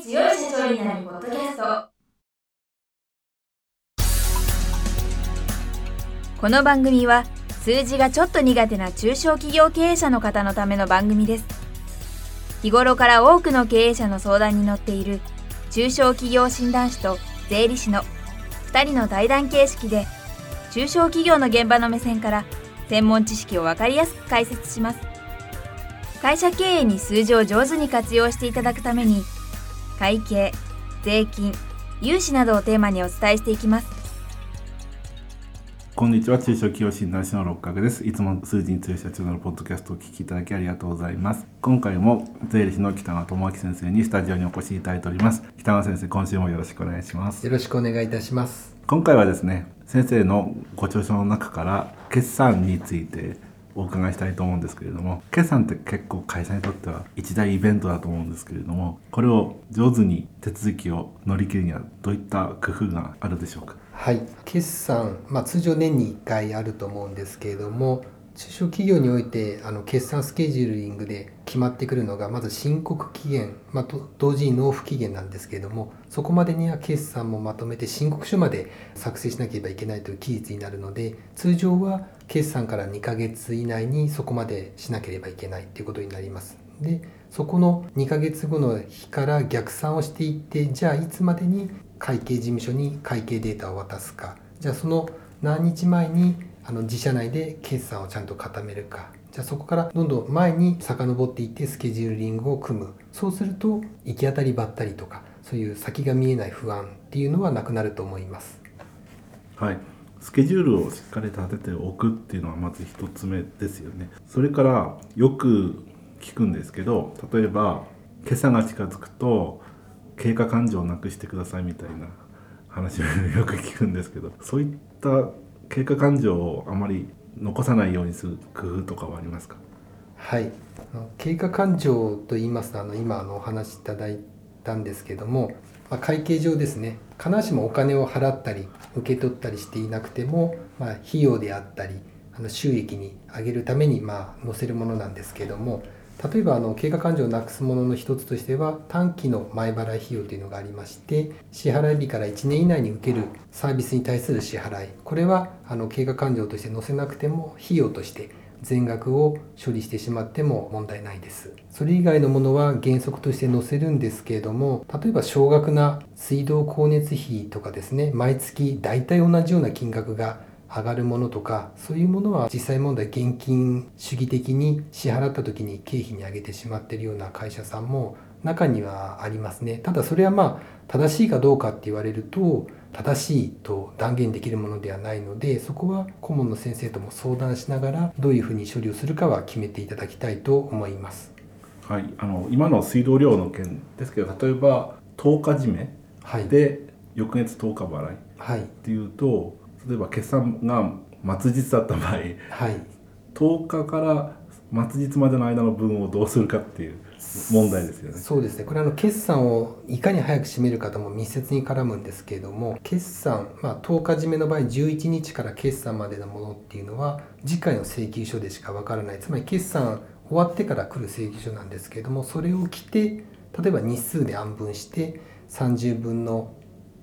強い社長になるポッドキャスト。この番組は数字がちょっと苦手な中小企業経営者の方のための番組です。日頃から多くの経営者の相談に乗っている中小企業診断士と税理士の2人の対談形式で、中小企業の現場の目線から専門知識を分かりやすく解説します。会社経営に数字を上手に活用していただくために、会計、税金、融資などをテーマにお伝えしていきます。 こんにちは、中小企業診断士の六角です。いつも数字に強い社長のポッドキャストをお聞きいただきありがとうございます。今回も税理士の北川智明先生にスタジオにお越しいただいております。北川先生、今週もよろしくお願いします。 よろしくお願いいたします。 今回はですね、先生のご著書の中から決算についてお伺いしたいと思うんですけれども、決算って結構会社にとっては一大イベントだと思うんですけれども、これを上手に手続きを乗り切るにはどういった工夫があるでしょうか。 はい、決算、通常年に1回あると思うんですけれども、中小企業において決算スケジューリングで決まってくるのがまず申告期限、同時に納付期限なんですけれども、そこまでには決算もまとめて申告書まで作成しなければいけないという期日になるので、通常は決算から2ヶ月以内にそこまでしなければいけないということになります。で、そこの2ヶ月後の日から逆算をしていって、じゃあいつまでに会計事務所に会計データを渡すか、じゃあその何日前に自社内で決算をちゃんと固めるか、じゃあそこからどんどん前に遡っていってスケジューリングを組む。そうすると行き当たりばったりとか、そういう先が見えない不安っていうのはなくなると思います。 はい、スケジュールをしっかり立てておくっていうのはまず一つ目ですよね。それからよく聞くんですけど、例えば決算が近づくと経過勘定をなくしてくださいみたいな話をよく聞くんですけど、そういった経過勘定をあまり残さないようにする工夫とかはありますか。 はい、経過勘定といいますと、今お話しいただいたんですけども、会計上ですね、必ずしもお金を払ったり受け取ったりしていなくても、費用であったり収益に上げるために載せるものなんですけども、例えば経過勘定をなくすものの一つとしては、短期の前払い費用というのがありまして、支払い日から1年以内に受けるサービスに対する支払い、これは経過勘定として載せなくても費用として全額を処理してしまっても問題ないです。それ以外のものは原則として載せるんですけれども、例えば少額な水道光熱費とかですね、毎月大体同じような金額が上がるものとか、そういうものは実際問題現金主義的に支払った時に経費に上げてしまっているような会社さんも中にはありますね。ただそれは正しいかどうかって言われると正しいと断言できるものではないので、そこは顧問の先生とも相談しながらどういうふうに処理をするかは決めていただきたいと思います。 はい、今の水道料の件ですけど、例えば10日締めで翌月10日払いっていうと、例えば決算が末日だった場合、10日から末日までの間の分をどうするかっていう問題ですよね。 そうですね。これ決算をいかに早く締めるかとも密接に絡むんですけれども、決算、10日締めの場合11日から決算までのものっていうのは次回の請求書でしかわからない。つまり決算終わってから来る請求書なんですけれども、それを着て例えば日数で案分して30分の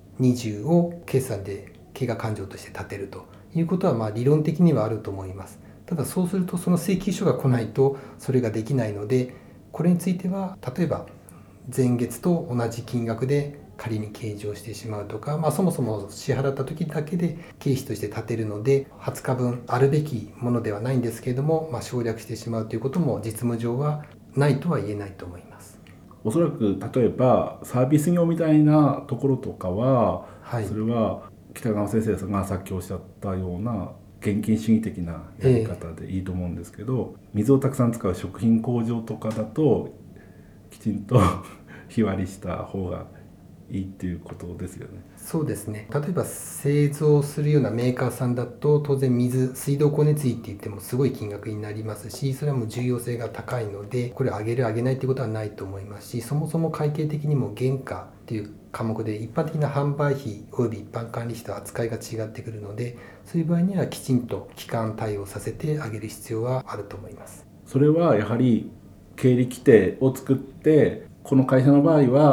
20を決算で経過勘定として立てるということは理論的にはあると思います。ただそうするとその請求書が来ないとそれができないので、これについては例えば前月と同じ金額で仮に計上してしまうとか、そもそも支払った時だけで経費として立てるので20日分あるべきものではないんですけれども、省略してしまうということも実務上はないとは言えないと思います。 おそらく例えばサービス業みたいなところとかは、それは北川先生がさっきおっしゃったような現金主義的なやり方でいいと思うんですけど、水をたくさん使う食品工場とかだときちんと日割りした方がいいっていうことですよね。 そうですね。例えば製造するようなメーカーさんだと当然水道光熱費って言ってもすごい金額になりますし、それはもう重要性が高いので、これを上げる上げないってことはないと思いますし、そもそも会計的にも原価っていう科目で一般的な販売費および一般管理費と扱いが違ってくるので、そういう場合にはきちんと期間対応させてあげる必要はあると思います。 それはやはり経理規定を作って、この会社の場合は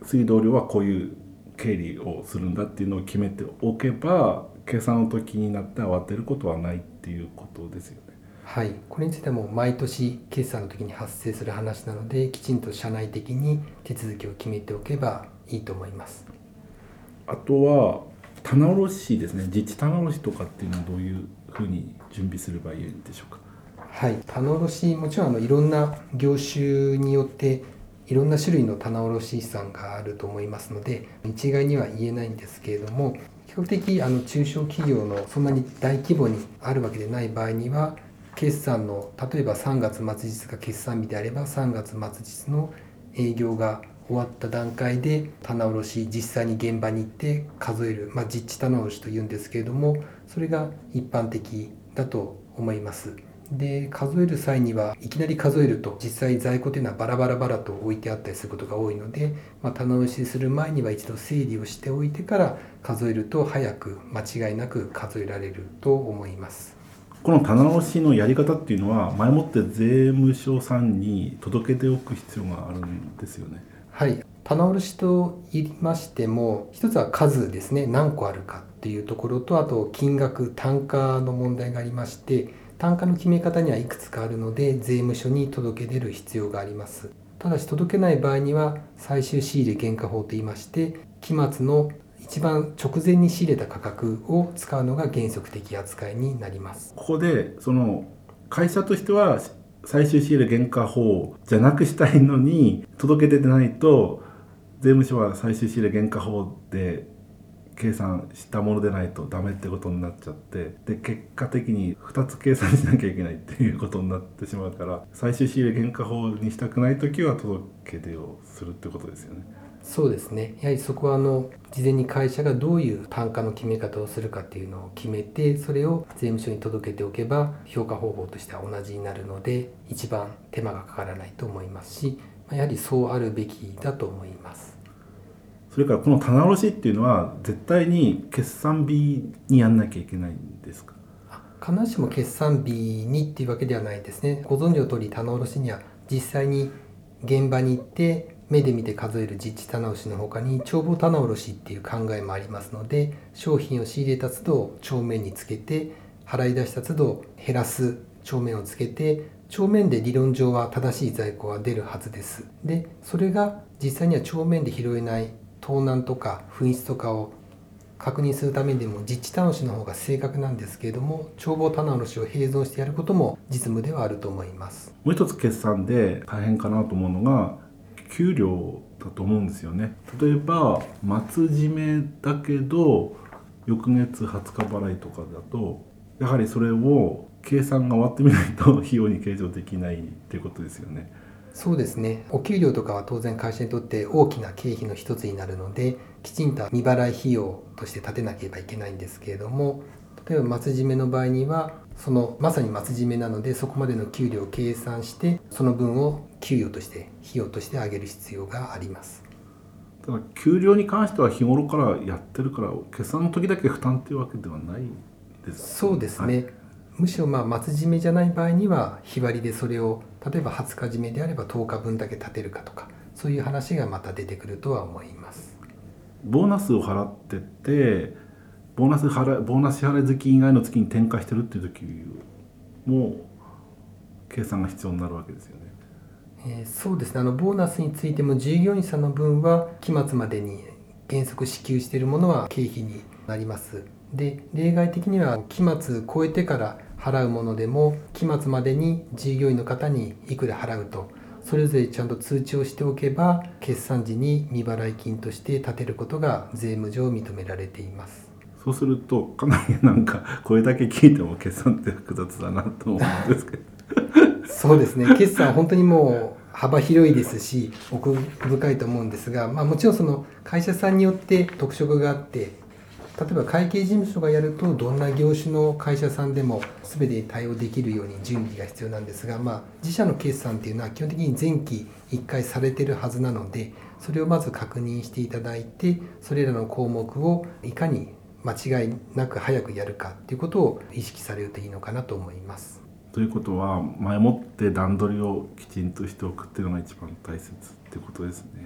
水道料はこういう経理をするんだっていうのを決めておけば、計算の時になって慌てることはないっていうことですよね。 はい、これについてはもう毎年決算の時に発生する話なので、きちんと社内的に手続きを決めておけばいいと思います。 あとは棚卸しですね。自治棚卸しとかっていうのはどういうふうに準備すればいいんでしょうか。 はい、棚卸しもちろんいろんな業種によっていろんな種類の棚卸資産があると思いますので、一概には言えないんですけれども、比較的中小企業のそんなに大規模にあるわけでない場合には、決算の例えば3月末日が決算日であれば3月末日の営業が終わった段階で棚卸し、実際に現場に行って数える、実地棚卸しというんですけれども、それが一般的だと思います。で、数える際にはいきなり数えると実際在庫というのはバラバラと置いてあったりすることが多いので、棚卸しする前には一度整理をしておいてから数えると早く間違いなく数えられると思います。 この棚卸しのやり方っていうのは前もって税務署さんに届けておく必要があるんですよね。 はい、棚卸しと言いましても、一つは数ですね、何個あるかっていうところと、あと金額、単価の問題がありまして、単価の決め方にはいくつかあるので税務署に届け出る必要があります。ただし届けない場合には最終仕入れ原価法といいまして、期末の一番直前に仕入れた価格を使うのが原則的扱いになります。 ここでその会社としては最終仕入れ原価法じゃなくしたいのに届け出てないと、税務署は最終仕入れ原価法で計算したものでないとダメってことになっちゃって、で結果的に2つ計算しなきゃいけないっていうことになってしまうから、最終仕入れ原価法にしたくないときは届け出をするってことですよね。 そうですね、やはりそこは事前に会社がどういう単価の決め方をするかっていうのを決めて、それを税務署に届けておけば評価方法としては同じになるので、一番手間がかからないと思いますし、やはりそうあるべきだと思います。 それからこの棚卸しっていうのは絶対に決算日にやんなきゃいけないんですか。 必ずしも決算日にっていうわけではないですね。ご存知の通り棚卸しには実際に現場に行って目で見て数える実地棚卸の他に帳簿棚卸っていう考えもありますので、商品を仕入れた都度帳面につけて、払い出した都度減らす帳面をつけて、帳面で理論上は正しい在庫が出るはずです。で、それが実際には帳面で拾えない盗難とか紛失とかを確認するためにでも実地棚卸の方が正確なんですけれども、帳簿棚卸を併存してやることも実務ではあると思います。 もう一つ決算で大変かなと思うのが給料だと思うんですよね。例えば末締めだけど翌月20日払いとかだと、やはりそれを計算が終わってみないと費用に計上できないっていうことですよね。 そうですね、お給料とかは当然会社にとって大きな経費の一つになるので、きちんと未払い費用として立てなければいけないんですけれども、例えば末締めの場合にはそのまさに末締めなので、そこまでの給料を計算してその分を給与として費用として上げる必要があります。 ただ給料に関しては日頃からやってるから決算の時だけ負担っていうわけではないです。 そうですね、はい、むしろ末締めじゃない場合には日割りでそれを例えば20日締めであれば10日分だけ立てるかとか、そういう話がまた出てくるとは思います。 ボーナスを払っててボーナス支払い月以外の月に転嫁してるっていう時も計算が必要になるわけですよね。 そうですね、ボーナスについても従業員さんの分は期末までに原則支給しているものは経費になります。で、例外的には期末超えてから払うものでも期末までに従業員の方にいくら払うとそれぞれちゃんと通知をしておけば、決算時に未払い金として立てることが税務上認められています。 そうするとかなりこれだけ聞いても決算って複雑だなと思うんですけどそうですね、決算は本当にもう幅広いですし奥深いと思うんですが、もちろんその会社さんによって特色があって、例えば会計事務所がやるとどんな業種の会社さんでも全てに対応できるように準備が必要なんですが、自社の決算っていうのは基本的に前期1回されてるはずなので、それをまず確認していただいて、それらの項目をいかに間違いなく早くやるかっていうことを意識されるといいのかなと思います。 ということは前もって段取りをきちんとしておくっていうのが一番大切ってことですね。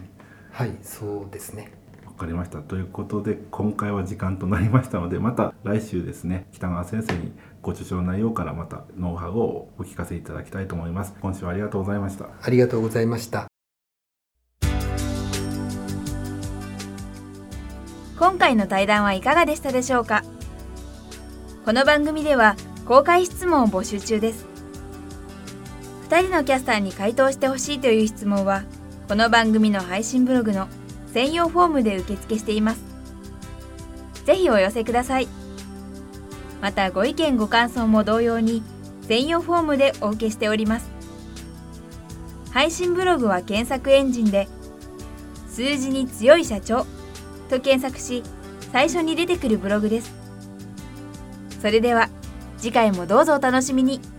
はい、そうですね。 わかりました。ということで今回は時間となりましたので、また来週ですね、北川先生にご著書の内容からまたノウハウをお聞かせいただきたいと思います。今週はありがとうございました。 ありがとうございました。 今回の対談はいかがでしたでしょうか。この番組では公開質問を募集中です。2人のキャスターに回答してほしいという質問は、この番組の配信ブログの専用フォームで受付しています。ぜひお寄せください。またご意見ご感想も同様に専用フォームでお受けしております。配信ブログは検索エンジンで数字に強い社長と検索し、最初に出てくるブログです。それでは次回もどうぞお楽しみに。